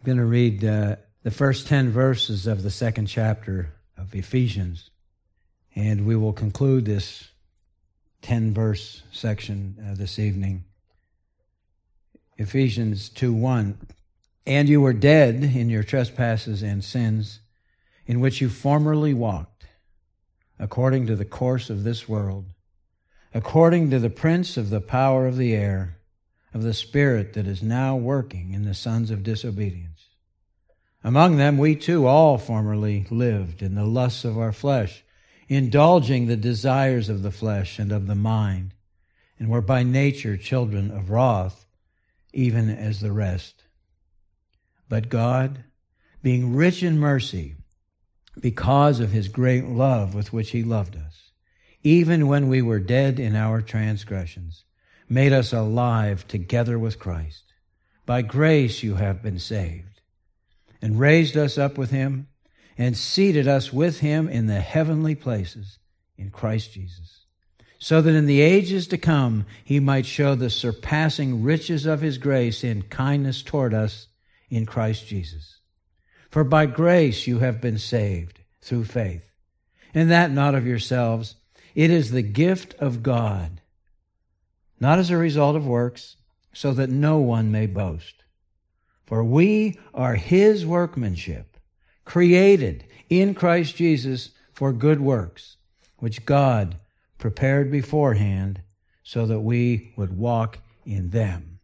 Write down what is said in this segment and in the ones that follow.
going to read the first 10 verses of the second chapter of Ephesians, and we will conclude this 10-verse section this evening. Ephesians 2:1, "And you were dead in your trespasses and sins, in which you formerly walked, according to the course of this world, according to the prince of the power of the air, of the spirit that is now working in the sons of disobedience. Among them we too all formerly lived in the lusts of our flesh, indulging the desires of the flesh and of the mind, and were by nature children of wrath, even as the rest. But God, being rich in mercy, because of his great love with which he loved us, even when we were dead in our transgressions, made us alive together with Christ. By grace you have been saved, and raised us up with him, and seated us with him in the heavenly places in Christ Jesus, so that in the ages to come he might show the surpassing riches of his grace in kindness toward us in Christ Jesus. For by grace you have been saved through faith, and that not of yourselves. It is the gift of God, not as a result of works, so that no one may boast. For we are his workmanship, created in Christ Jesus for good works, which God prepared beforehand so that we would walk in them."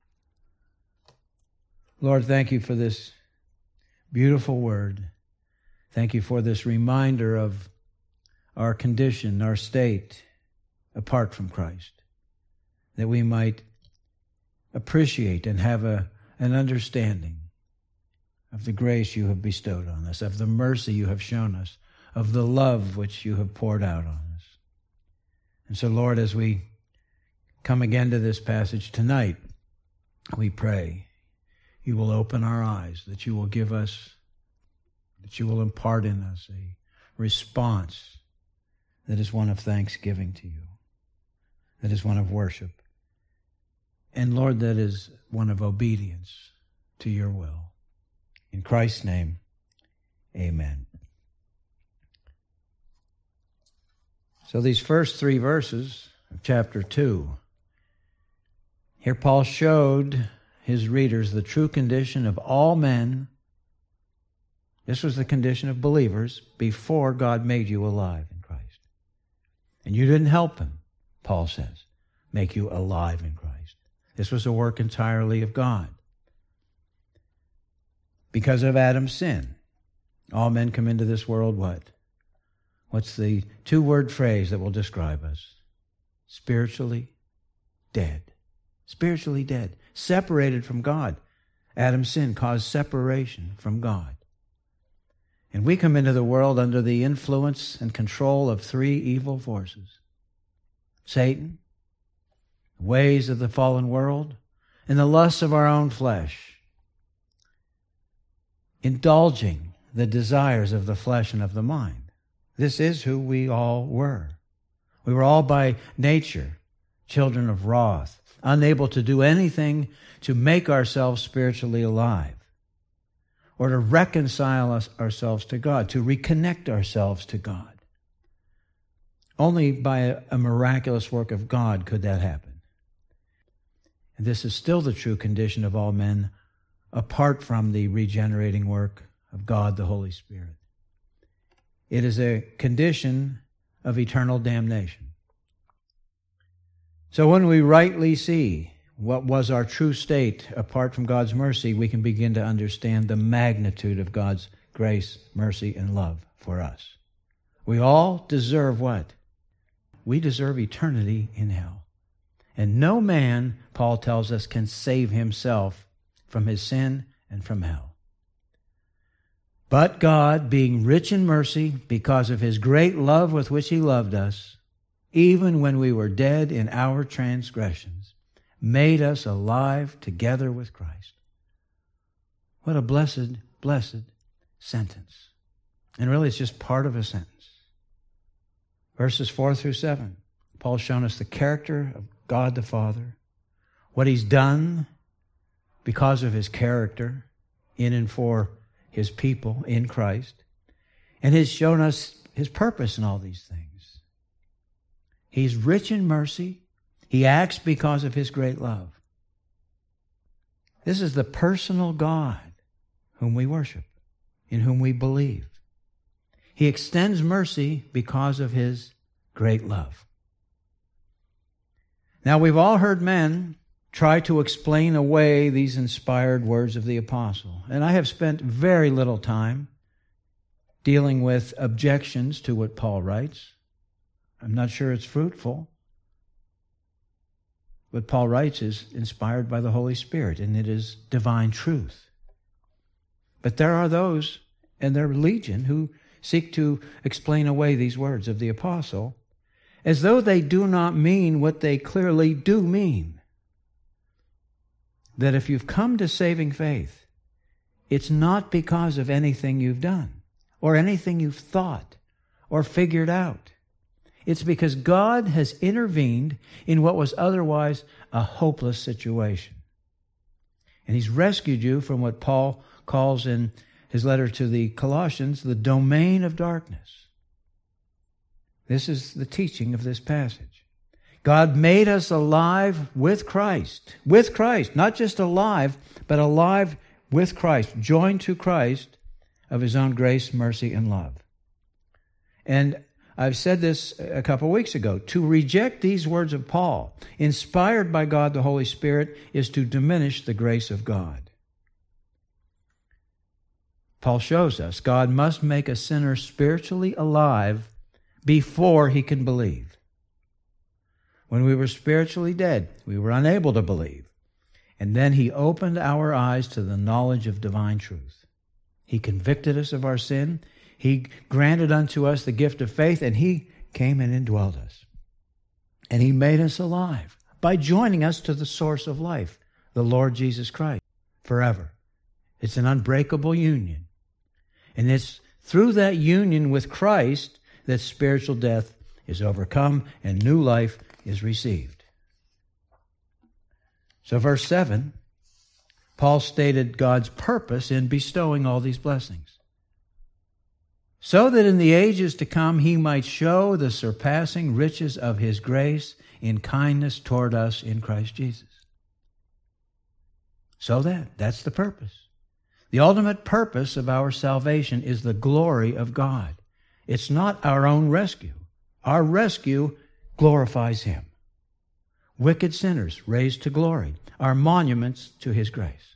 Lord, thank you for this beautiful word. Thank you for this reminder of our condition, our state, apart from Christ, that we might appreciate and have an understanding of the grace you have bestowed on us, of the mercy you have shown us, of the love which you have poured out on us. And so, Lord, as we come again to this passage tonight, we pray you will open our eyes, that you will give us, that you will impart in us a response that is one of thanksgiving to you, that is one of worship, and Lord, that is one of obedience to your will. In Christ's name, amen. So these first 3 verses of chapter 2, here Paul showed his readers the true condition of all men. This was the condition of believers before God made you alive in Christ. And you didn't help him, Paul says, make you alive in Christ. This was a work entirely of God. Because of Adam's sin, all men come into this world what? What's the 2-word phrase that will describe us? Spiritually dead. Spiritually dead. Separated from God. Adam's sin caused separation from God. And we come into the world under the influence and control of 3 evil forces. Satan, the ways of the fallen world, and the lusts of our own flesh. Indulging the desires of the flesh and of the mind. This is who we all were. We were all by nature children of wrath, unable to do anything to make ourselves spiritually alive, or to reconcile ourselves to God, to reconnect ourselves to God. Only by a miraculous work of God could that happen. And this is still the true condition of all men, apart from the regenerating work of God, the Holy Spirit. It is a condition of eternal damnation. So when we rightly see what was our true state apart from God's mercy, we can begin to understand the magnitude of God's grace, mercy, and love for us. We all deserve what? We deserve eternity in hell. And no man, Paul tells us, can save himself from his sin and from hell. But God, being rich in mercy, because of his great love with which he loved us, even when we were dead in our transgressions, made us alive together with Christ. What a blessed, blessed sentence. And really, it's just part of a sentence. Verses 4 through 7, Paul's shown us the character of God the Father, what he's done because of his character in and for His people in Christ, and has shown us His purpose in all these things. He's rich in mercy. He acts because of His great love. This is the personal God whom we worship, in whom we believe. He extends mercy because of His great love. Now, we've all heard men try to explain away these inspired words of the apostle, and I have spent very little time dealing with objections to what Paul writes. I'm not sure it's fruitful. What Paul writes is inspired by the Holy Spirit, and it is divine truth. But there are those, and they're legion, who seek to explain away these words of the apostle as though they do not mean what they clearly do mean. That if you've come to saving faith, it's not because of anything you've done or anything you've thought or figured out. It's because God has intervened in what was otherwise a hopeless situation. And He's rescued you from what Paul calls in his letter to the Colossians the domain of darkness. This is the teaching of this passage. God made us alive with Christ. With Christ. Not just alive, but alive with Christ. Joined to Christ of His own grace, mercy, and love. And I've said this a couple of weeks ago. To reject these words of Paul, inspired by God the Holy Spirit, is to diminish the grace of God. Paul shows us God must make a sinner spiritually alive before he can believe. When we were spiritually dead, we were unable to believe. And then He opened our eyes to the knowledge of divine truth. He convicted us of our sin. He granted unto us the gift of faith, and He came and indwelled us. And He made us alive by joining us to the source of life, the Lord Jesus Christ, forever. It's an unbreakable union. And it's through that union with Christ that spiritual death is overcome and new life is received. So verse 7, Paul stated God's purpose in bestowing all these blessings. So that in the ages to come He might show the surpassing riches of His grace in kindness toward us in Christ Jesus. So that's the purpose. The ultimate purpose of our salvation is the glory of God. It's not our own rescue. Our rescue glorifies Him. Wicked sinners raised to glory are monuments to His grace.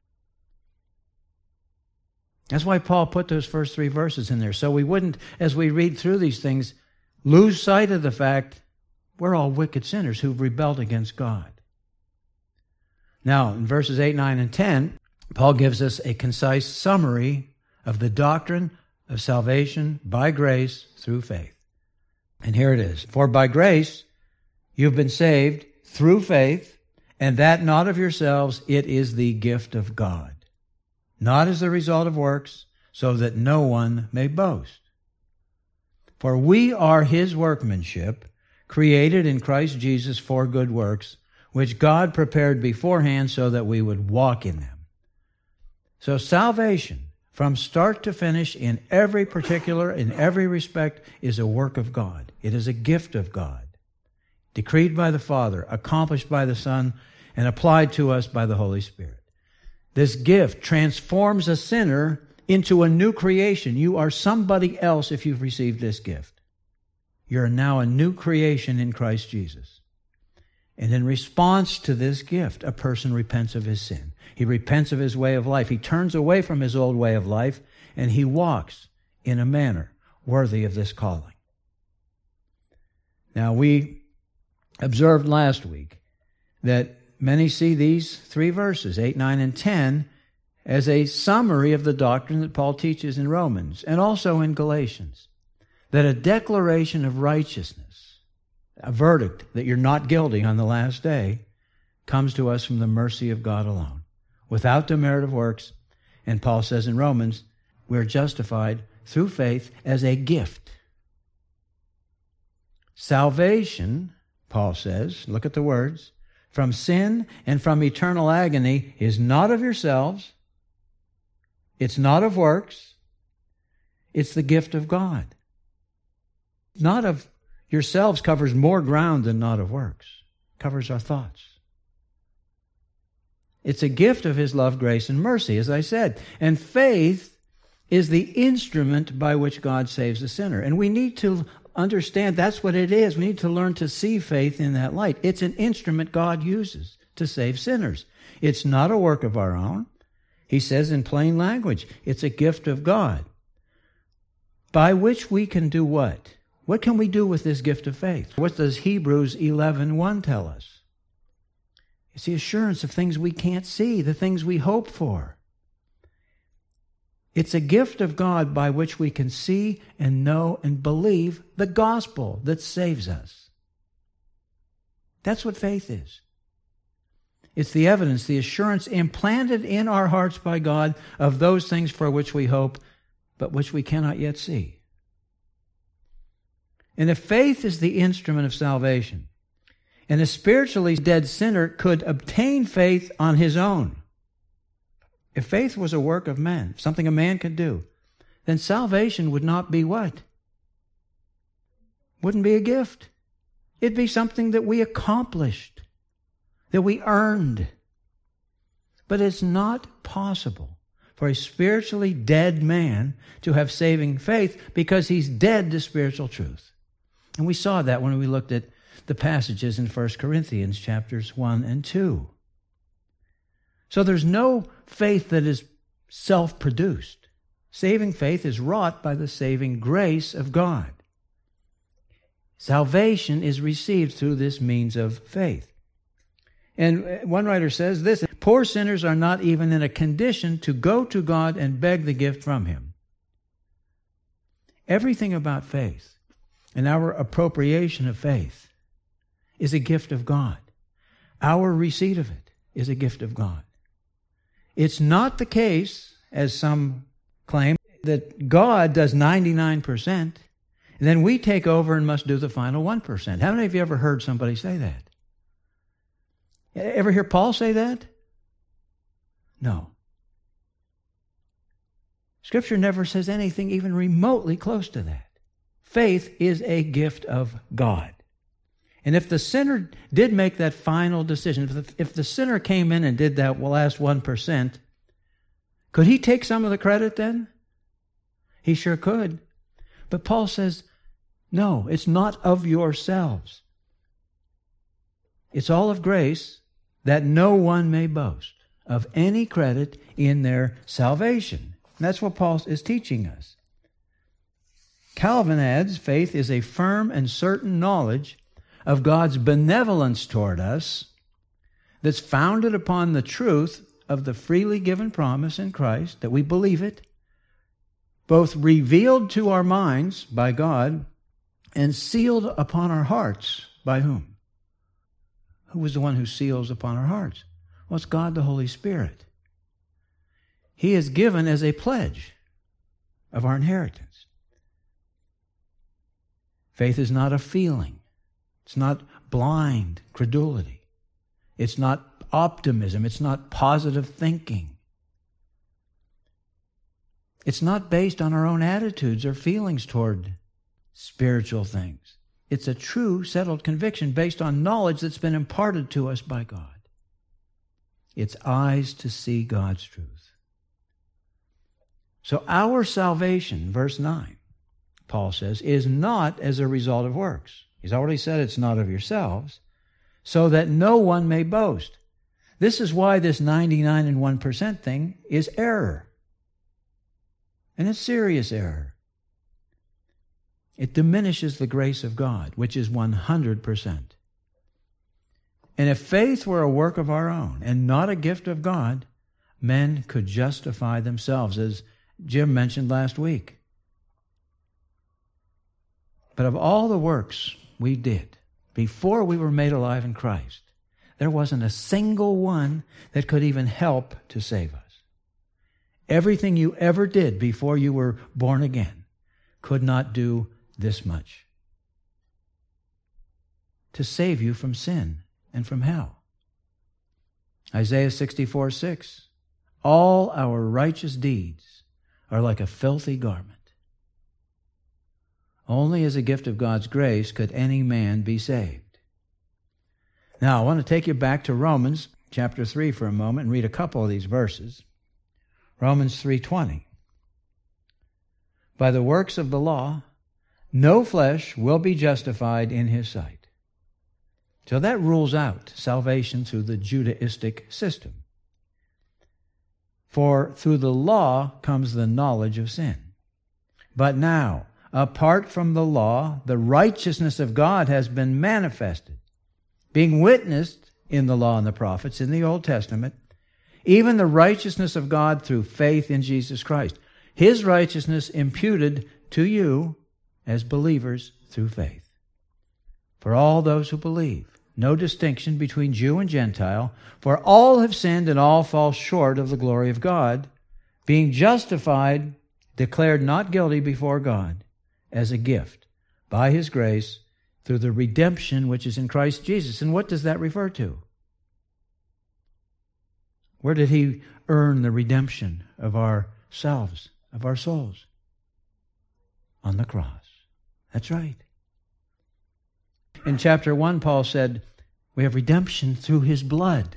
That's why Paul put those first 3 verses in there, so we wouldn't, as we read through these things, lose sight of the fact we're all wicked sinners who've rebelled against God. Now, in verses 8, 9, and 10, Paul gives us a concise summary of the doctrine of salvation by grace through faith. And here it is. For by grace you've been saved through faith, and that not of yourselves, it is the gift of God. Not as the result of works, so that no one may boast. For we are His workmanship, created in Christ Jesus for good works, which God prepared beforehand so that we would walk in them. So salvation, from start to finish, in every particular, in every respect, is a work of God. It is a gift of God, decreed by the Father, accomplished by the Son, and applied to us by the Holy Spirit. This gift transforms a sinner into a new creation. You are somebody else if you've received this gift. You're now a new creation in Christ Jesus. And in response to this gift, a person repents of his sin. He repents of his way of life. He turns away from his old way of life, and he walks in a manner worthy of this calling. Now, we observed last week that many see these 3 verses, 8, 9, and 10, as a summary of the doctrine that Paul teaches in Romans and also in Galatians, that a declaration of righteousness, a verdict that you're not guilty on the last day, comes to us from the mercy of God alone, without the merit of works. And Paul says in Romans, we're justified through faith as a gift. Salvation, Paul says, look at the words, from sin and from eternal agony is not of yourselves. It's not of works. It's the gift of God. Not of yourselves covers more ground than not of works. Covers our thoughts. It's a gift of His love, grace, and mercy, as I said. And faith is the instrument by which God saves the sinner. And we need to understand that's what it is. We need to learn to see faith in that light. It's an instrument God uses to save sinners. It's not a work of our own. He says in plain language, it's a gift of God, by which we can do what? What can we do with this gift of faith? What does Hebrews 11:1 tell us? It's the assurance of things we can't see, the things we hope for. It's a gift of God by which we can see and know and believe the gospel that saves us. That's what faith is. It's the evidence, the assurance implanted in our hearts by God of those things for which we hope, but which we cannot yet see. And if faith is the instrument of salvation, and a spiritually dead sinner could obtain faith on his own, if faith was a work of man, something a man could do, then salvation would not be what? Wouldn't be a gift. It'd be something that we accomplished, that we earned. But it's not possible for a spiritually dead man to have saving faith because he's dead to spiritual truth. And we saw that when we looked at the passages in 1 Corinthians chapters 1 and 2. So there's no faith that is self-produced. Saving faith is wrought by the saving grace of God. Salvation is received through this means of faith. And one writer says this, poor sinners are not even in a condition to go to God and beg the gift from Him. Everything about faith and our appropriation of faith is a gift of God. Our receipt of it is a gift of God. It's not the case, as some claim, that God does 99%, and then we take over and must do the final 1%. How many of you ever heard somebody say that? Ever hear Paul say that? No. Scripture never says anything even remotely close to that. Faith is a gift of God. And if the sinner did make that final decision, if the sinner came in and did that last 1%, could he take some of the credit then? He sure could. But Paul says, no, it's not of yourselves. It's all of grace, that no one may boast of any credit in their salvation. And that's what Paul is teaching us. Calvin adds, faith is a firm and certain knowledge of God's benevolence toward us that's founded upon the truth of the freely given promise in Christ, that we believe it, both revealed to our minds by God and sealed upon our hearts by whom? Who is the one who seals upon our hearts? Well, it's God the Holy Spirit. He is given as a pledge of our inheritance. Faith is not a feeling. It's not blind credulity. It's not optimism. It's not positive thinking. It's not based on our own attitudes or feelings toward spiritual things. It's a true, settled conviction based on knowledge that's been imparted to us by God. It's eyes to see God's truth. So our salvation, verse 9, Paul says, is not as a result of works. He's already said it's not of yourselves, so that no one may boast. This is why this 99 and 1% thing is error. And it's serious error. It diminishes the grace of God, which is 100%. And if faith were a work of our own and not a gift of God, men could justify themselves, as Jim mentioned last week. But of all the works we did before we were made alive in Christ, there wasn't a single one that could even help to save us. Everything you ever did before you were born again could not do this much to save you from sin and from hell. Isaiah 64:6, all our righteous deeds are like a filthy garment. Only as a gift of God's grace could any man be saved. Now, I want to take you back to Romans chapter 3 for a moment and read a couple of these verses. Romans 3:20. By the works of the law, no flesh will be justified in his sight. So that rules out salvation through the Judaistic system. For through the law comes the knowledge of sin. But now, apart from the law, the righteousness of God has been manifested, being witnessed in the law and the prophets in the Old Testament, even the righteousness of God through faith in Jesus Christ. His righteousness imputed to you as believers through faith. For all those who believe, no distinction between Jew and Gentile, for all have sinned and all fall short of the glory of God, being justified, declared not guilty before God, as a gift by His grace through the redemption which is in Christ Jesus. And what does that refer to? Where did He earn the redemption of ourselves, of our souls? On the cross. That's right. In chapter 1, Paul said, we have redemption through His blood.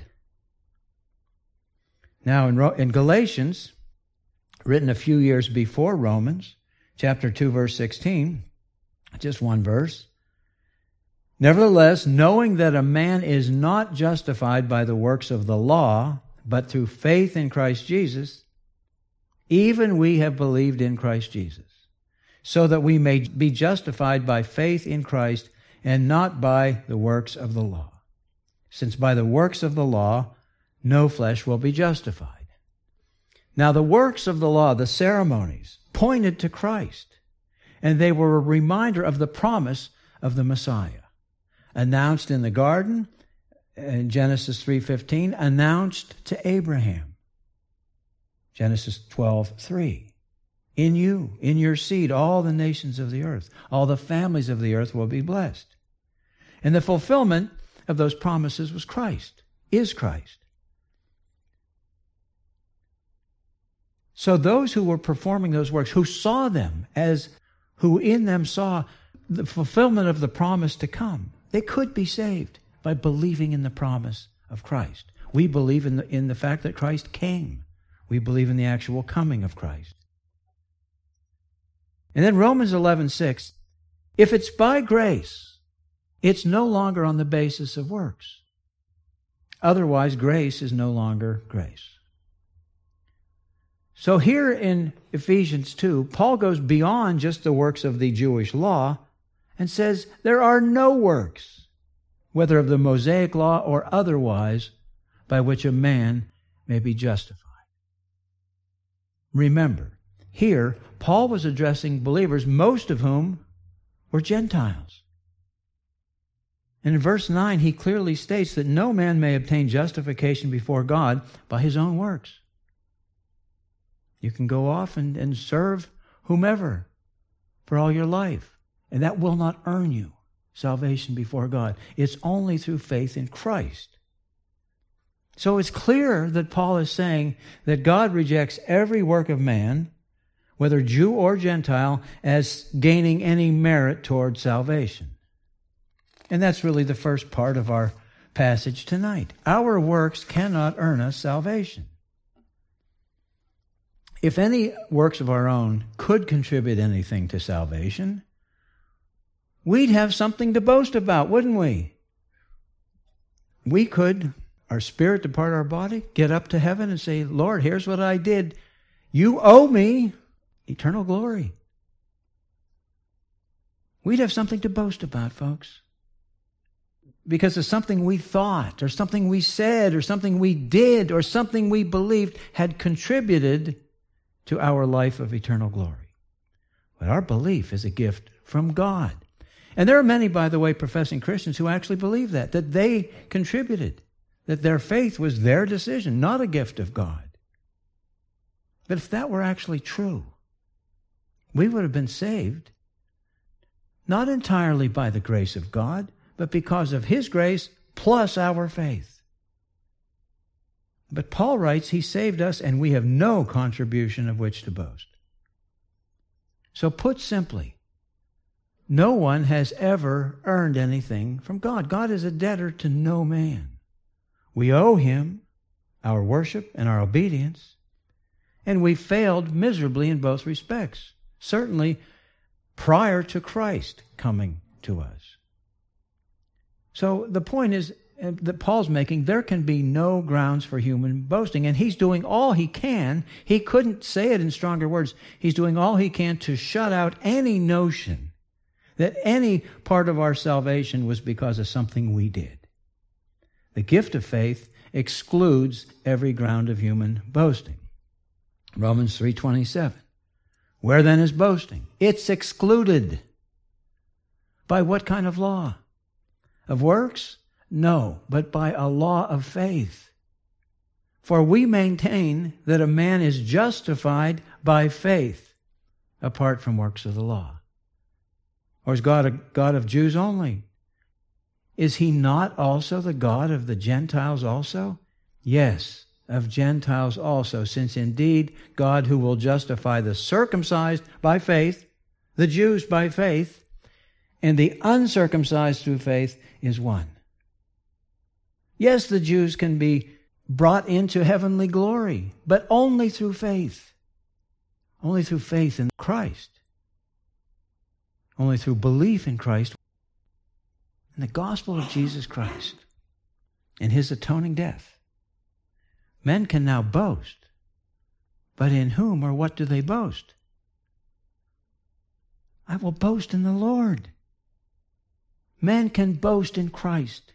Now, in Galatians, written a few years before Romans, chapter 2, verse 16, just one verse. Nevertheless, knowing that a man is not justified by the works of the law, but through faith in Christ Jesus, even we have believed in Christ Jesus, so that we may be justified by faith in Christ and not by the works of the law. Since by the works of the law, no flesh will be justified. Now the works of the law, the ceremonies, pointed to Christ, and they were a reminder of the promise of the Messiah, announced in the garden, in Genesis 3:15, announced to Abraham. Genesis 12:3. In you, in your seed, all the nations of the earth, all the families of the earth will be blessed. And the fulfillment of those promises was Christ, is Christ. So those who were performing those works, who saw them as, who in them saw the fulfillment of the promise to come, they could be saved by believing in the promise of Christ. We believe in the fact that Christ came. We believe in the actual coming of Christ. And then Romans 11:6, if it's by grace, it's no longer on the basis of works. Otherwise, grace is no longer grace. So here in Ephesians 2, Paul goes beyond just the works of the Jewish law and says there are no works, whether of the Mosaic law or otherwise, by which a man may be justified. Remember, here, Paul was addressing believers, most of whom were Gentiles. And in verse 9, he clearly states that no man may obtain justification before God by his own works. You can go off and serve whomever for all your life, and that will not earn you salvation before God. It's only through faith in Christ. So it's clear that Paul is saying that God rejects every work of man, whether Jew or Gentile, as gaining any merit toward salvation. And that's really the first part of our passage tonight. Our works cannot earn us salvation. If any works of our own could contribute anything to salvation, we'd have something to boast about, wouldn't we? We could, our spirit depart our body, get up to heaven and say, Lord, here's what I did. You owe me eternal glory. We'd have something to boast about, folks. Because of something we thought, or something we said, or something we did, or something we believed had contributed to our life of eternal glory. But our belief is a gift from God. And there are many, by the way, professing Christians who actually believe that they contributed, that their faith was their decision, not a gift of God. But if that were actually true, we would have been saved, not entirely by the grace of God, but because of His grace plus our faith. But Paul writes, He saved us and we have no contribution of which to boast. So put simply, no one has ever earned anything from God. God is a debtor to no man. We owe Him our worship and our obedience, and we failed miserably in both respects, certainly prior to Christ coming to us. So the point is that Paul's making, there can be no grounds for human boasting, and he's doing all he can. He couldn't say it in stronger words. He's doing all he can to shut out any notion that any part of our salvation was because of something we did. The gift of faith excludes every ground of human boasting. Romans 3:27. Where then is boasting? It's excluded. By what kind of law? Of works? No, but by a law of faith. For we maintain that a man is justified by faith apart from works of the law. Or is God a God of Jews only? Is He not also the God of the Gentiles also? Yes, of Gentiles also, since indeed God, who will justify the circumcised by faith, the Jews by faith, and the uncircumcised through faith, is one. Yes, the Jews can be brought into heavenly glory, but only through faith. Only through faith in Christ. Only through belief in Christ, in the gospel of Jesus Christ, and His atoning death. Men can now boast, but in whom or what do they boast? I will boast in the Lord. Men can boast in Christ.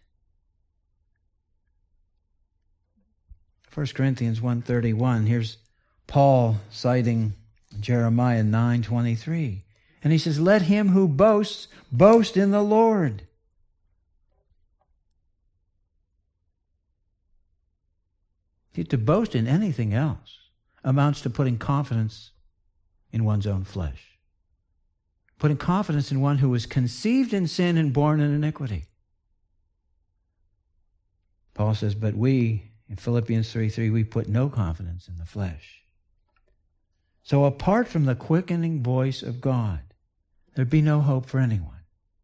1 Corinthians 1:31, here's Paul citing Jeremiah 9:23. And he says, let him who boasts, boast in the Lord. See, to boast in anything else amounts to putting confidence in one's own flesh. Putting confidence in one who was conceived in sin and born in iniquity. Paul says, but we, in Philippians 3:3, we put no confidence in the flesh. So apart from the quickening voice of God, there'd be no hope for anyone.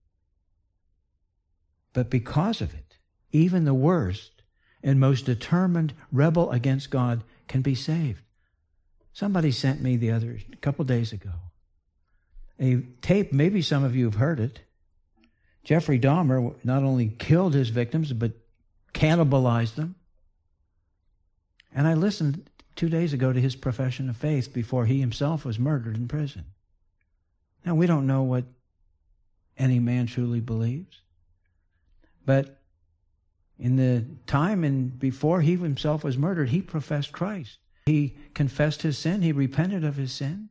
But because of it, even the worst and most determined rebel against God can be saved. Somebody sent me a couple days ago, a tape, maybe some of you have heard it. Jeffrey Dahmer not only killed his victims, but cannibalized them. And I listened 2 days ago to his profession of faith before he himself was murdered in prison. Now, we don't know what any man truly believes. But in the time and before he himself was murdered, he professed Christ. He confessed his sin. He repented of his sin.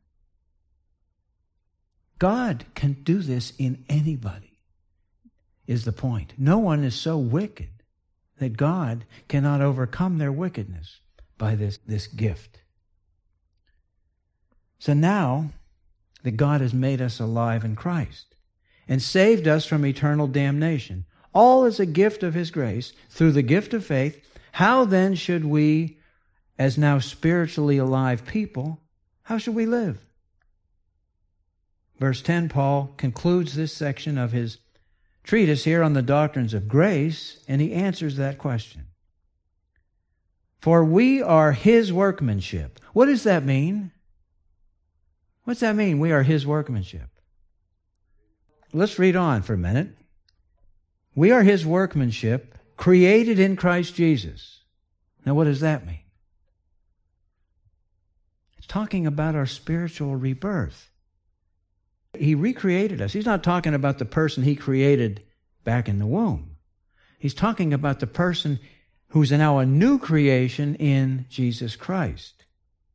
God can do this in anybody, is the point. No one is so wicked that God cannot overcome their wickedness by this gift. So now that God has made us alive in Christ and saved us from eternal damnation, all is a gift of His grace through the gift of faith. How then should we, as now spiritually alive people, how should we live? Verse 10, Paul concludes this section of his treatise here on the doctrines of grace, and he answers that question. For we are His workmanship. What does that mean? What's that mean, we are His workmanship? Let's read on for a minute. We are His workmanship, created in Christ Jesus. Now, what does that mean? It's talking about our spiritual rebirth. He recreated us. He's not talking about the person He created back in the womb. He's talking about the person who's now a new creation in Jesus Christ.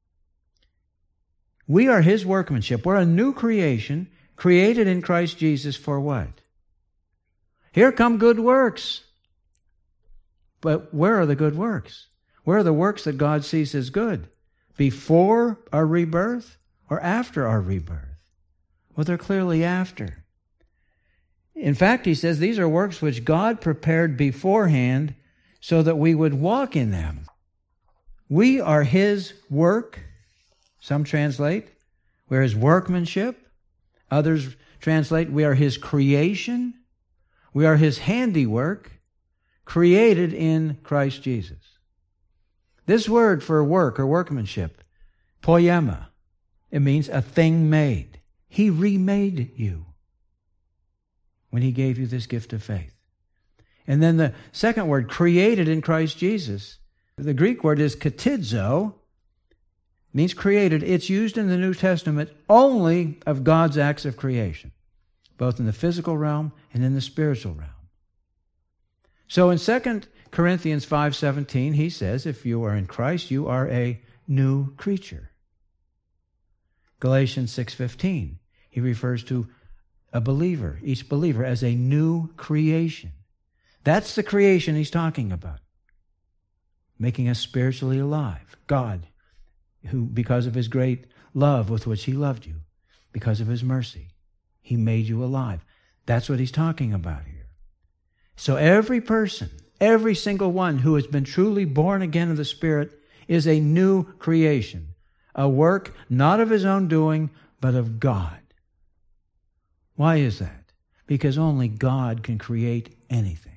We are His workmanship. We're a new creation, created in Christ Jesus for what? Here come good works. But where are the good works? Where are the works that God sees as good? Before our rebirth or after our rebirth? Well, they're clearly after. In fact, he says these are works which God prepared beforehand so that we would walk in them. We are His work. Some translate, we're His workmanship. Others translate, we are His creation. We are His handiwork, created in Christ Jesus. This word for work or workmanship, poiema, it means a thing made. He remade you when He gave you this gift of faith. And then the second word, created in Christ Jesus. The Greek word is katidzo, means created. It's used in the New Testament only of God's acts of creation, both in the physical realm and in the spiritual realm. So in 2 Corinthians 5:17, he says, if you are in Christ, you are a new creature. Galatians 6:15, he refers to a believer, each believer, as a new creation. That's the creation he's talking about, making us spiritually alive. God, who, because of His great love with which He loved you, because of His mercy, He made you alive. That's what he's talking about here. So every person, every single one who has been truly born again of the Spirit is a new creation, a work not of his own doing, but of God. Why is that? Because only God can create anything.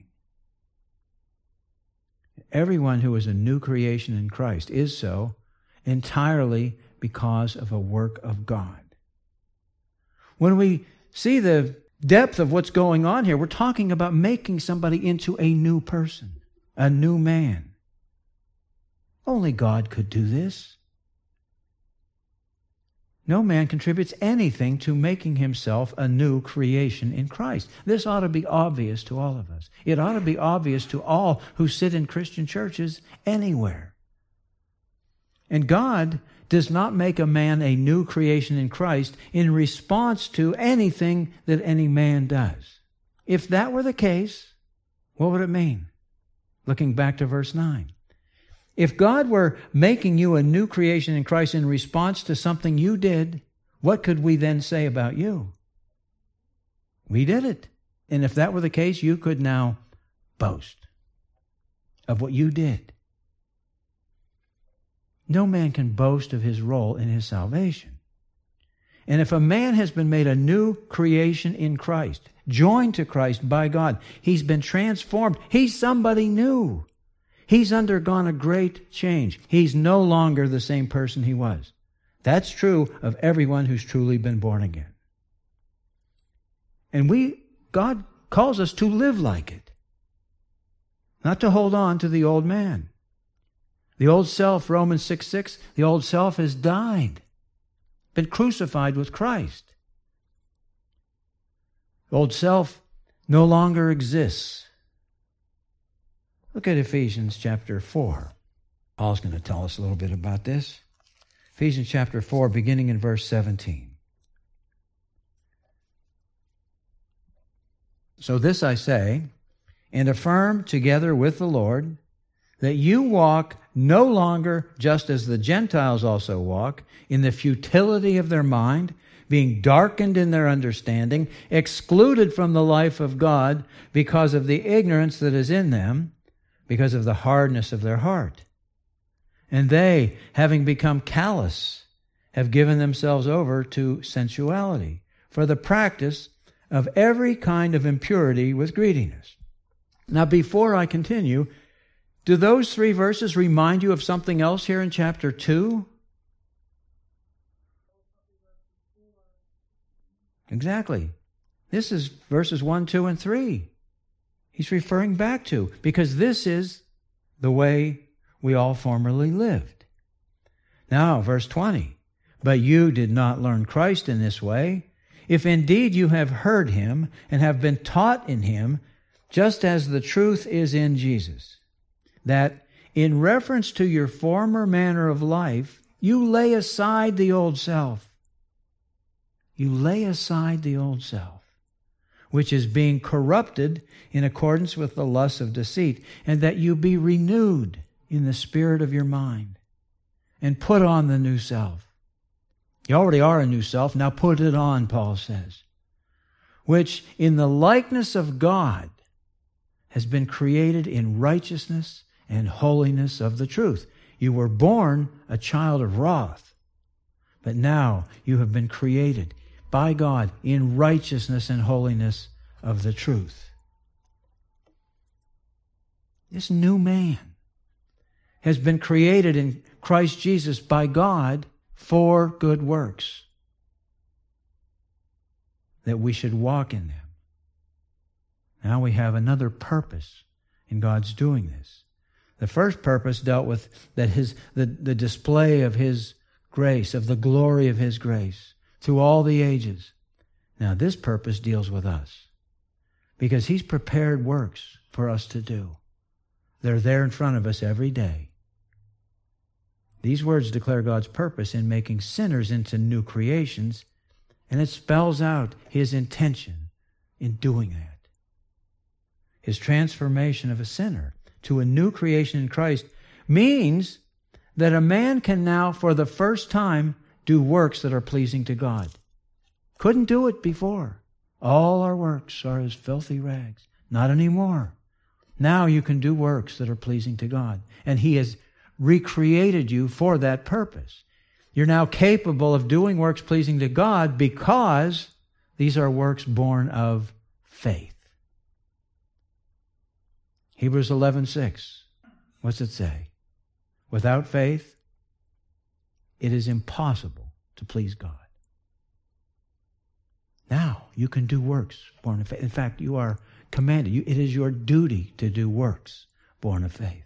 Everyone who is a new creation in Christ is so entirely because of a work of God. When we see the depth of what's going on here, we're talking about making somebody into a new person, a new man. Only God could do this. No man contributes anything to making himself a new creation in Christ. This ought to be obvious to all of us. It ought to be obvious to all who sit in Christian churches anywhere. And God does not make a man a new creation in Christ in response to anything that any man does. If that were the case, what would it mean? Looking back to verse 9. If God were making you a new creation in Christ in response to something you did, what could we then say about you? We did it. And if that were the case, you could now boast of what you did. No man can boast of his role in his salvation. And if a man has been made a new creation in Christ, joined to Christ by God, he's been transformed. He's somebody new. He's undergone a great change. He's no longer the same person he was. That's true of everyone who's truly been born again. And God calls us to live like it, not to hold on to the old man. The old self, Romans 6:6, the old self has died, been crucified with Christ. The old self no longer exists. Look at Ephesians chapter 4. Paul's going to tell us a little bit about this. Ephesians chapter 4, beginning in verse 17. So this I say, and affirm together with the Lord, that you walk no longer just as the Gentiles also walk, in the futility of their mind, being darkened in their understanding, excluded from the life of God because of the ignorance that is in them, because of the hardness of their heart. And they, having become callous, have given themselves over to sensuality, for the practice of every kind of impurity with greediness. Now, before I continue, do those 3 verses remind you of something else here in chapter 2? Exactly. This is verses 1, 2, and 3. He's referring back to, because this is the way we all formerly lived. Now, verse 20. But you did not learn Christ in this way, if indeed you have heard Him and have been taught in Him, just as the truth is in Jesus, that in reference to your former manner of life, you lay aside the old self. You lay aside the old self, which is being corrupted in accordance with the lusts of deceit, and that you be renewed in the spirit of your mind, and put on the new self. You already are a new self, now put it on, Paul says, which in the likeness of God has been created in righteousness and holiness of the truth. You were born a child of wrath, but now you have been created by God in righteousness and holiness of the truth. This new man has been created in Christ Jesus by God for good works, that we should walk in them. Now we have another purpose in God's doing this. The first purpose dealt with that the display of His grace, of the glory of His grace through all the ages. Now this purpose deals with us, because He's prepared works for us to do. They're there in front of us every day. These words declare God's purpose in making sinners into new creations, and it spells out His intention in doing that. His transformation of a sinner to a new creation in Christ means that a man can now, for the first time, do works that are pleasing to God. Couldn't do it before. All our works are as filthy rags. Not anymore. Now you can do works that are pleasing to God. And He has recreated you for that purpose. You're now capable of doing works pleasing to God because these are works born of faith. Hebrews 11:6. What's it say? Without faith, it is impossible to please God. Now you can do works born of faith. In fact, you are commanded. It is your duty to do works born of faith.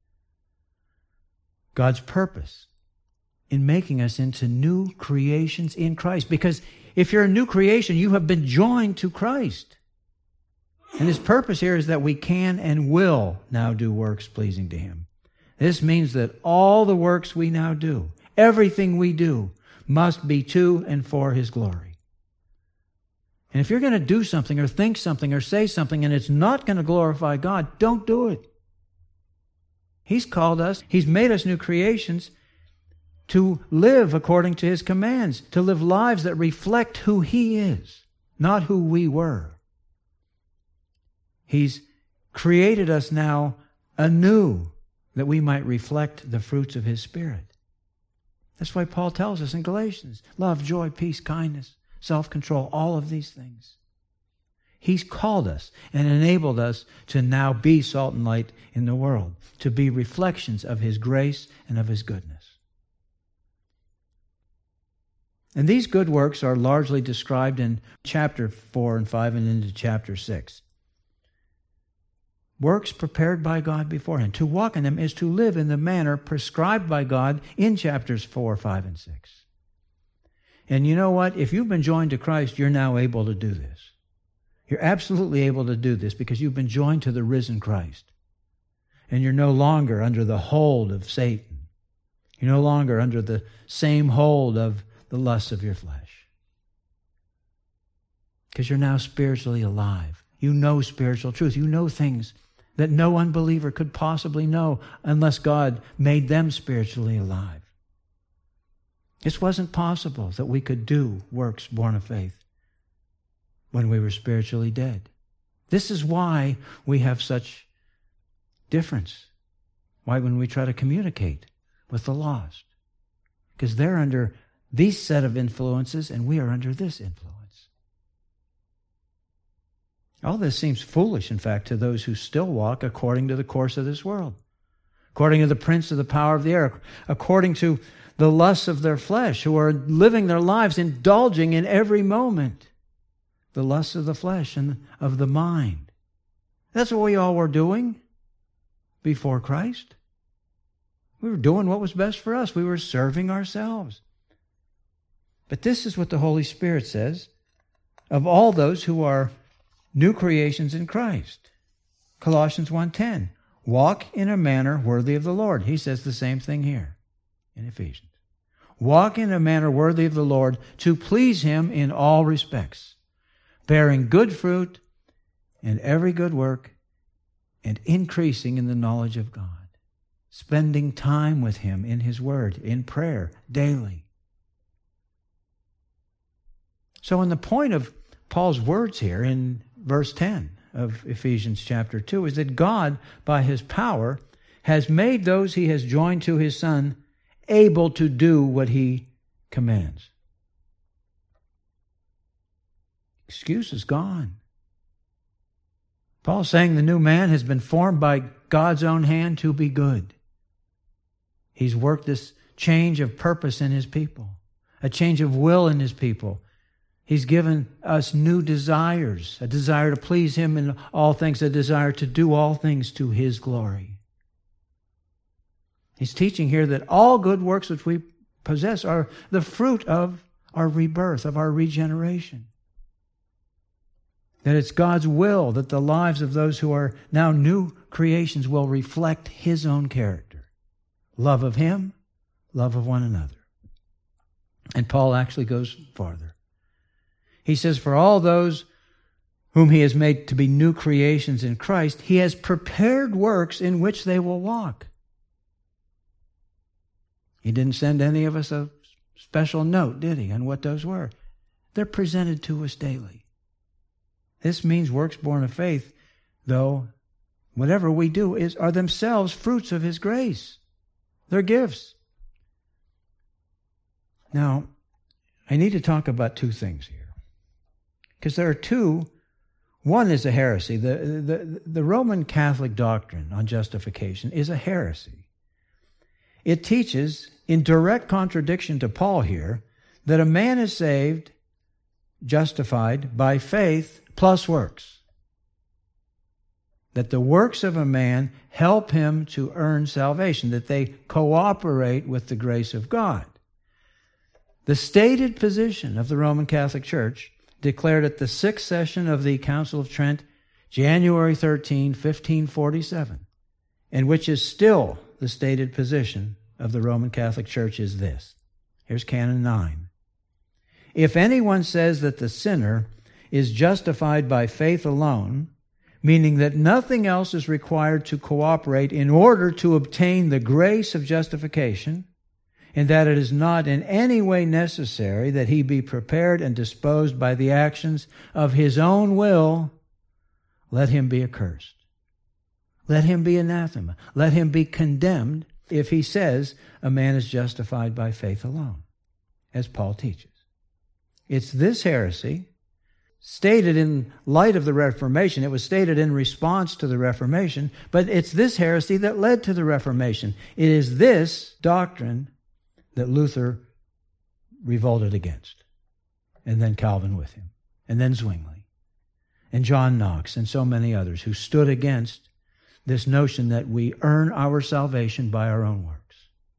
God's purpose in making us into new creations in Christ. Because if you're a new creation, you have been joined to Christ. And His purpose here is that we can and will now do works pleasing to Him. This means that all the works we now do, everything we do, must be to and for His glory. And if you're going to do something or think something or say something and it's not going to glorify God, don't do it. He's called us, He's made us new creations to live according to His commands, to live lives that reflect who He is, not who we were. He's created us now anew that we might reflect the fruits of His Spirit. That's why Paul tells us in Galatians, love, joy, peace, kindness, self-control, all of these things. He's called us and enabled us to now be salt and light in the world, to be reflections of His grace and of His goodness. And these good works are largely described in chapter 4 and 5 and into chapter 6. Works prepared by God beforehand. To walk in them is to live in the manner prescribed by God in chapters 4, 5, and 6. And you know what? If you've been joined to Christ, you're now able to do this. You're absolutely able to do this because you've been joined to the risen Christ. And you're no longer under the hold of Satan. You're no longer under the same hold of the lusts of your flesh. Because you're now spiritually alive. You know spiritual truth. You know things that no unbeliever could possibly know unless God made them spiritually alive. This wasn't possible that we could do works born of faith when we were spiritually dead. This is why we have such difference. Why when we try to communicate with the lost. Because they're under these set of influences and we are under this influence. All this seems foolish, in fact, to those who still walk according to the course of this world, according to the prince of the power of the air, according to the lusts of their flesh, who are living their lives indulging in every moment the lusts of the flesh and of the mind. That's what we all were doing before Christ. We were doing what was best for us. We were serving ourselves. But this is what the Holy Spirit says of all those who are new creations in Christ. Colossians 1:10. Walk in a manner worthy of the Lord. He says the same thing here in Ephesians. Walk in a manner worthy of the Lord to please Him in all respects, bearing good fruit in every good work and increasing in the knowledge of God, spending time with Him in His Word, in prayer, daily. So in the point of Paul's words here in verse 10 of Ephesians chapter 2 is that God, by His power, has made those he has joined to his Son able to do what he commands. Excuse is gone. Paul's saying the new man has been formed by God's own hand to be good. He's worked this change of purpose in his people, a change of will in his people. He's given us new desires, a desire to please him in all things, a desire to do all things to his glory. He's teaching here that all good works which we possess are the fruit of our rebirth, of our regeneration. That it's God's will that the lives of those who are now new creations will reflect his own character. Love of him, love of one another. And Paul actually goes farther. He says, for all those whom he has made to be new creations in Christ, he has prepared works in which they will walk. He didn't send any of us a special note, did he, on what those were? They're presented to us daily. This means works born of faith, though whatever we do are themselves fruits of his grace. They're gifts. Now, I need to talk about two things here. Because there are two. One is a heresy. The Roman Catholic doctrine on justification is a heresy. It teaches, in direct contradiction to Paul here, that a man is saved, justified by faith plus works. That the works of a man help him to earn salvation, that they cooperate with the grace of God. The stated position of the Roman Catholic Church, declared at the 6th session of the Council of Trent, January 13, 1547, and which is still the stated position of the Roman Catholic Church, is this. Here's Canon 9. If anyone says that the sinner is justified by faith alone, meaning that nothing else is required to cooperate in order to obtain the grace of justification, and that it is not in any way necessary that he be prepared and disposed by the actions of his own will, let him be accursed. Let him be anathema. Let him be condemned if he says a man is justified by faith alone, as Paul teaches. It's this heresy, stated in light of the Reformation. It was stated in response to the Reformation, but it's this heresy that led to the Reformation. It is this doctrine that Luther revolted against, and then Calvin with him, and then Zwingli, and John Knox, and so many others who stood against this notion that we earn our salvation by our own works.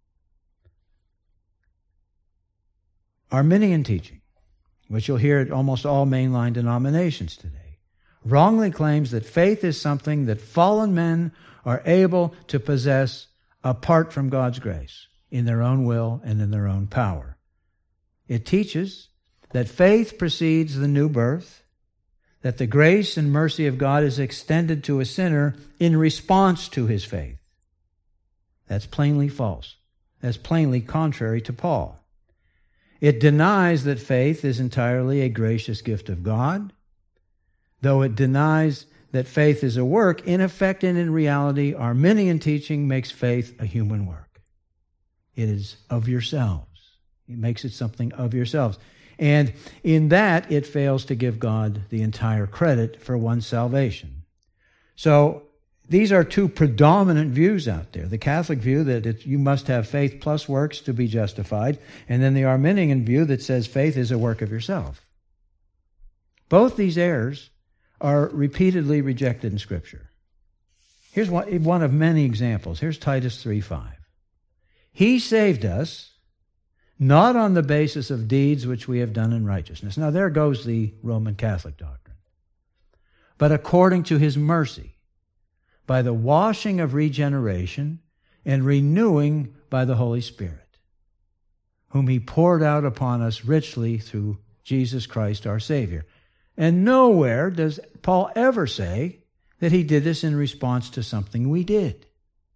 Arminian teaching, which you'll hear at almost all mainline denominations today, wrongly claims that faith is something that fallen men are able to possess apart from God's grace, in their own will and in their own power. It teaches that faith precedes the new birth, that the grace and mercy of God is extended to a sinner in response to his faith. That's plainly false. That's plainly contrary to Paul. It denies that faith is entirely a gracious gift of God, though it denies that faith is a work. In effect and in reality, Arminian teaching makes faith a human work. It is of yourselves. It makes it something of yourselves. And in that, it fails to give God the entire credit for one's salvation. So these are two predominant views out there. The Catholic view that you must have faith plus works to be justified, and then the Arminian view that says faith is a work of yourself. Both these errors are repeatedly rejected in Scripture. Here's one of many examples. Here's Titus 3:5. He saved us not on the basis of deeds which we have done in righteousness. Now there goes the Roman Catholic doctrine. But according to his mercy, by the washing of regeneration and renewing by the Holy Spirit, whom he poured out upon us richly through Jesus Christ our Savior. And nowhere does Paul ever say that he did this in response to something we did.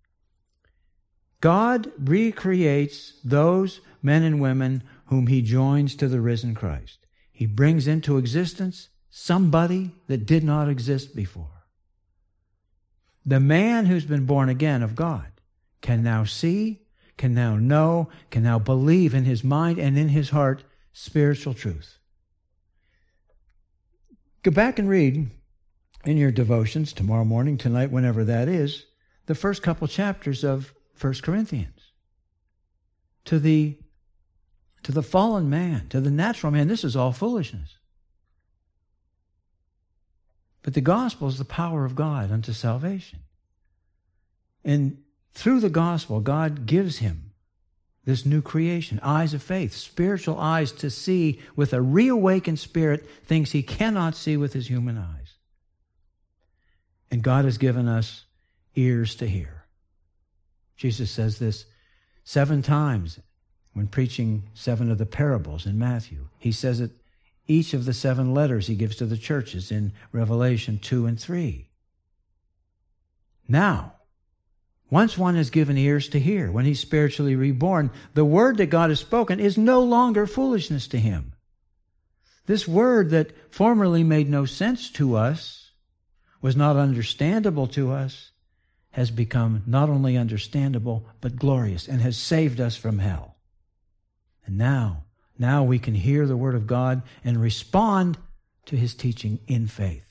God recreates those men and women whom he joins to the risen Christ. He brings into existence somebody that did not exist before. The man who's been born again of God can now see, can now know, can now believe in his mind and in his heart spiritual truth. Go back and read in your devotions tomorrow morning, tonight, whenever that is, the first couple chapters of 1 Corinthians. To the fallen man, to the natural man, this is all foolishness. But the gospel is the power of God unto salvation. And through the gospel, God gives him this new creation, eyes of faith, spiritual eyes to see with a reawakened spirit things he cannot see with his human eyes. And God has given us ears to hear. Jesus says this 7 times when preaching 7 of the parables in Matthew. He says it each of the 7 letters he gives to the churches in Revelation 2 and 3. Now, once one is given ears to hear, when he's spiritually reborn, the word that God has spoken is no longer foolishness to him. This word that formerly made no sense to us, was not understandable to us, has become not only understandable, but glorious, and has saved us from hell. And now we can hear the word of God and respond to his teaching in faith.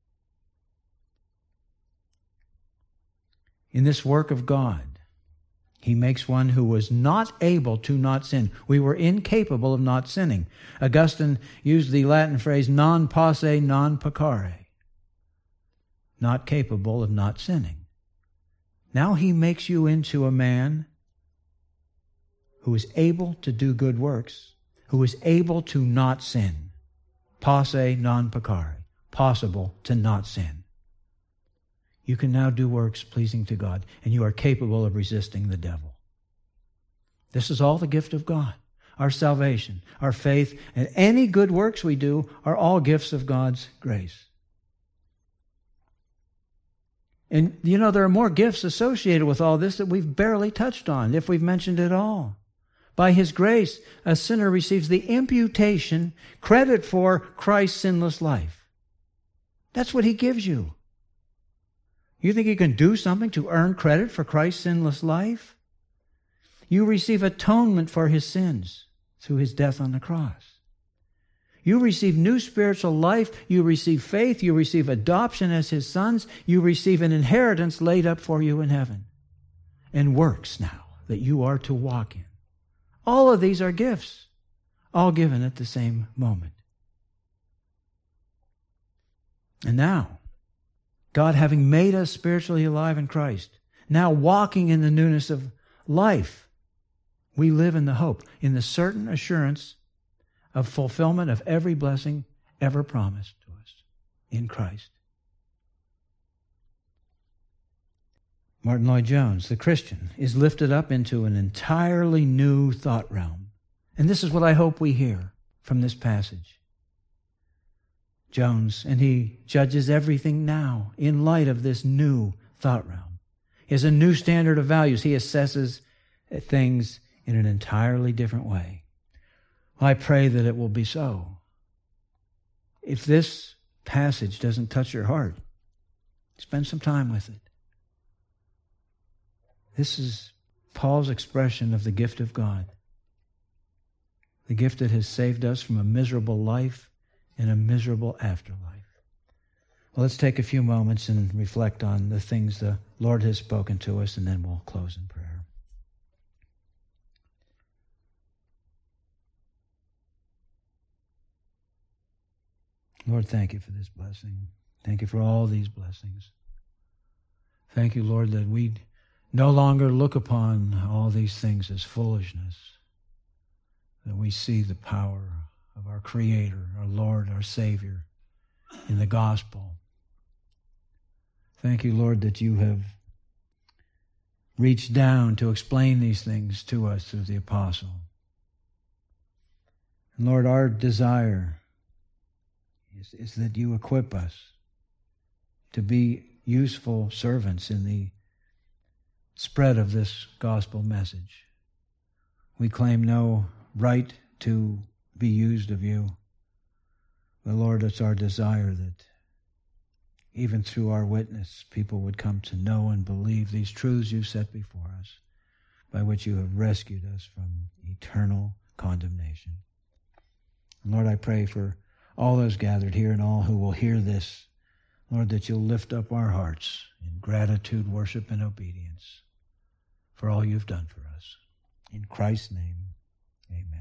In this work of God, he makes one who was not able to not sin. We were incapable of not sinning. Augustine used the Latin phrase non posse, non peccare. Not capable of not sinning. Now he makes you into a man who is able to do good works, who is able to not sin. Posse, non peccare. Possible to not sin. You can now do works pleasing to God, and you are capable of resisting the devil. This is all the gift of God. Our salvation, our faith, and any good works we do are all gifts of God's grace. And you know, there are more gifts associated with all this that we've barely touched on, if we've mentioned it all. By his grace, a sinner receives the imputation, credit for Christ's sinless life. That's what he gives you. You think you can do something to earn credit for Christ's sinless life? You receive atonement for his sins through his death on the cross. You receive new spiritual life. You receive faith. You receive adoption as his sons. You receive an inheritance laid up for you in heaven. And works now that you are to walk in. All of these are gifts, all given at the same moment. And now, God having made us spiritually alive in Christ, now walking in the newness of life, we live in the hope, in the certain assurance of fulfillment of every blessing ever promised to us in Christ. Martin Lloyd-Jones, the Christian, is lifted up into an entirely new thought realm. And this is what I hope we hear from this passage. Jones, and he judges everything now in light of this new thought realm. He has a new standard of values. He assesses things in an entirely different way. Well, I pray that it will be so. If this passage doesn't touch your heart, spend some time with it. This is Paul's expression of the gift of God. The gift that has saved us from a miserable life and a miserable afterlife. Well, let's take a few moments and reflect on the things the Lord has spoken to us, and then we'll close in prayer. Lord, thank you for this blessing. Thank you for all these blessings. Thank you, Lord, that we no longer look upon all these things as foolishness, that we see the power of our Creator, our Lord, our Savior in the gospel. Thank you, Lord, that you have reached down to explain these things to us through the apostle. And Lord, our desire is that you equip us to be useful servants in the spread of this gospel message. We claim no right to be used of you. But Lord, it's our desire that even through our witness, people would come to know and believe these truths you've set before us, by which you have rescued us from eternal condemnation. And Lord, I pray for all those gathered here and all who will hear this, Lord, that you'll lift up our hearts in gratitude, worship, and obedience for all you've done for us. In Christ's name, amen.